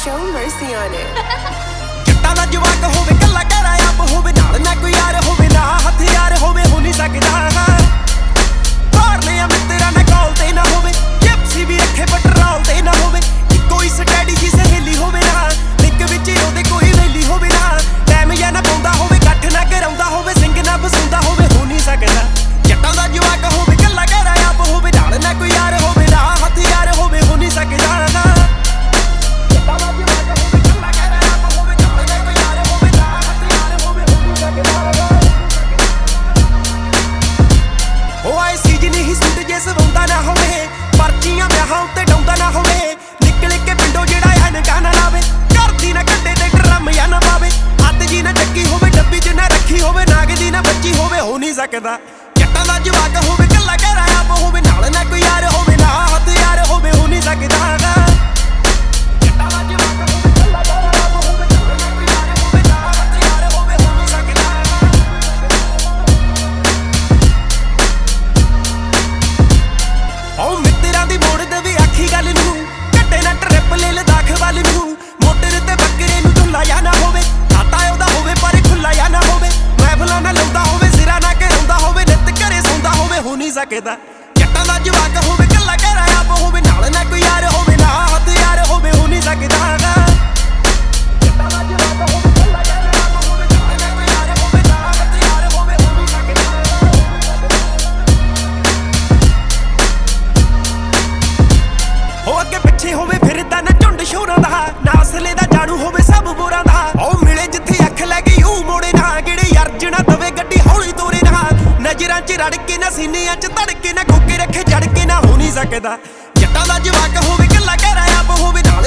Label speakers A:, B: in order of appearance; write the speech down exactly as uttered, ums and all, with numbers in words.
A: Show mercy on it.
B: ਜੱਟਾਂ ਦਾ ਜਵਾਕ ਹੋਵੇ ਕੱਲਾ ਘਰ ਆਪ ਹੋਵੇ ਨਾਲ ਨਾ ਕੋਈ ਯਾਰ ਹੋਵੇ ਨਾ ਹਥਿਆਰ ਹੋਵੇ ਹੋ ਨਹੀਂ ਸਕਦਾ ਬਾਹਰ ਲਿਆ ਮਿੱਤਰਾਂ ਨਾਲ ਕਾਲ ਤੇ ਨਾ ਹੋਵੇ ਜਿਪਸੀ ਵੀ ਰੱਖੇ ਪੈਟਰੋਲ ਤੇ ਨਾ ਹੋਵੇ ਕੋਈ ਸਟੈਡੀ ਜੀ ਸਹੇਲੀ ਹੋਵੇ ਨਾ ਲਿੰਕ ਵਿੱਚ ਉਹਦੇ ਕੋਈ ਵੈਲੀ ਹੋਵੇ ਨਾ ਟਾਈਮ ਜਾਂ ਨਾ ਪਾਉਂਦਾ ਹੋਵੇ ਇਕੱਠ ਨਾ ਕਰਾਉਂਦਾ ਹੋਵੇ ਸਿੰਘ ਨਾ ਫਸਾਉਂਦਾ ਹੋਵੇ ਹੋ ਨਹੀਂ ਸਕਦਾ ਜੱਟਾਂ ਦਾ ਜਵਾਕ ਹੋਵੇ ਕੱਲਾ ਘਰ ਆਪ ਹੋਵੇ ਨਾਲ ਨਾ ਕੋਈ ਯਾਰ ਹੋਵੇ ਨਾ ਹਥਿਆਰ ਹੋਵੇ ਹੋ ਨਹੀਂ ਸਕਦਾ ਸਵਾਉਂਦਾ ਨਾ ਹੋਵੇ ਪਰਚੀਆਂ ਵਿਆਹਾਂ ਉੱਤੇ ਡਾਉਂਦਾ ਨਾ ਹੋਵੇ ਨਿਕਲ ਕੇ ਪਿੰਡੋਂ ਜਿਹੜਾ ਐਨਕਾਂ ਨਾ ਲਾਵੇ ਘਰ ਦੀ ਨਾ ਕੱਢੇ ਤੇ ਡਰਮ ਜਾਂ ਨਾ ਪਾਵੇ ਹੱਥ ਜੀ ਨਾ ਚੱਕੀ ਹੋਵੇ ਡੱਬੀ ਚ ਨਾ ਰੱਖੀ ਹੋਵੇ ਨਾਗ ਦੀ ਨਾ ਬੱਚੀ ਹੋਵੇ ਹੋ ਨਹੀਂ ਸਕਦਾ ਜੱਟਾਂ ਦਾ ਜਵਾਕ ਹੋਵੇ ਕੱਲਾ ਘਰ ਆਪ ਹੋਵੇ ਨਾਲ ਨਾ ਕੋਈ ਯਾਰ ਹੋਵੇ ਨਾ ਹਥਿਆਰ ਹੋਵੇ ਹੋ ਨਹੀਂ ਸਕਦਾ ਜੱਟਾਂ ਦਾ ਜਵਾਕ ਹੋਵੇ ਕੱਲਾ ਘਰ ਆਪ ਹੋਵੇ ਨਾਲ ਨਾ ਕੋਈ ਯਾਰ ਹੋਵੇ ਨਾ ਹਥਿਆਰ ਹੋਵੇ ਹੋ ਨਹੀਂ ਸਕਦਾ ਓ ਮਿੱਤਰਾਂ ਦੀ ਮੋੜ ਦੇਵੇ ਆਖੀ ਗੱਲ ਨੂੰ ਘੱਟੇ ਨਾ ਟ੍ਰਿਪ ਲੈ ਲਦਾਖ ਵੱਲ ਨੂੰ ਮੋਟਰ ਤੇ ਬੱਕਰੇ ਨੂੰ ਢੁੱਲਾ ਜਾਂ ਨਾ ਹੋਵੇ ਖਾਤਾ ਉਹਦਾ ਹੋਵੇ ਪਰ ਖੁੱਲਾ ਜਾਂ ਨਾ ਹੋਵੇ ਮਹਿਫਲਾਂ ਨਾ ਲਾਉਂਦਾ ਹੋਵੇ ਸਿਰਾ ਨਾ ਘਰਾਉਂਦਾ ਹੋਵੇ ਨਿੱਤ ਘਰੇ ਸੌਂਦਾ ਹੋਵੇ ਹੋ ਨਹੀਂ ਸਕਦਾ ਜੱਟਾਂ ਦਾ ਜਵਾਕ ਹੋਵੇ ਕੱਲਾ ਘਰ ਆਪ ਹੋਵੇ ਨਾਲ ਨਾ ਕੋਈ ਯਾਰ ਹੋਵੇ ਨਾ ਹਥਿਆਰ ਹੋਵੇ ਹੋ ਨਹੀਂ ਸਕਦਾ ਜੱਟਾਂ ਦਾ ਜਵਾਕ ਹੋਵੇ ਕੱਲਾ ਘਰ ਆਪ ਹੋਵੇ ਨਾਲ ਨਾ ਕੋਈ ਯਾਰ ਹੋਵੇ ਨਾ ਹਥਿਆਰ ਹੋਵੇ ਹੋ ਨਹੀਂ ਸਕਦਾ ਹੋ ਅੱਗੇ ਪਿੱਛੇ ਹੋਵੇ ਫਿਰਦਾ ਨਾ ਝੁੰਡ ਸ਼ੋਰਾਂ ਦਾ ਨਾ ਅਸਲੇ ਦਾ ਜਾਣੂ ਹੋਵੇ ਸਭ ਬੋਰਾਂ ਦਾ ਉਹ ਮਿਲੇ ਜਿੱਥੇ ਅੱਖ ਲੈ ਗਈ ਉਹ ਮੋੜੇ ਨਾ ਕਿਹੜੇ ਅਰਜਣਾ ਦਵੇ ਗੱਡੀ ਹੌਲੀ ਤੋਰੇ ਨਾ ਨਜ਼ਰਾਂ 'ਚ ਰੜ ਕੇ ਨਾ ਸੀਨਿਆਂ 'ਚ ਧੜ ਕੇ ਨਾ ਕੋਕੇ ਰੱਖੇ ਜੜ ਕੇ ਨਾ ਹੋ ਨਹੀਂ ਸਕਦਾ ਜੱਟਾਂ ਦਾ ਜਵਾਕ ਹੋਵੇ ਕੱਲਾ ਘਰ ਆਪ ਹੋਵੇ ਨਾਲ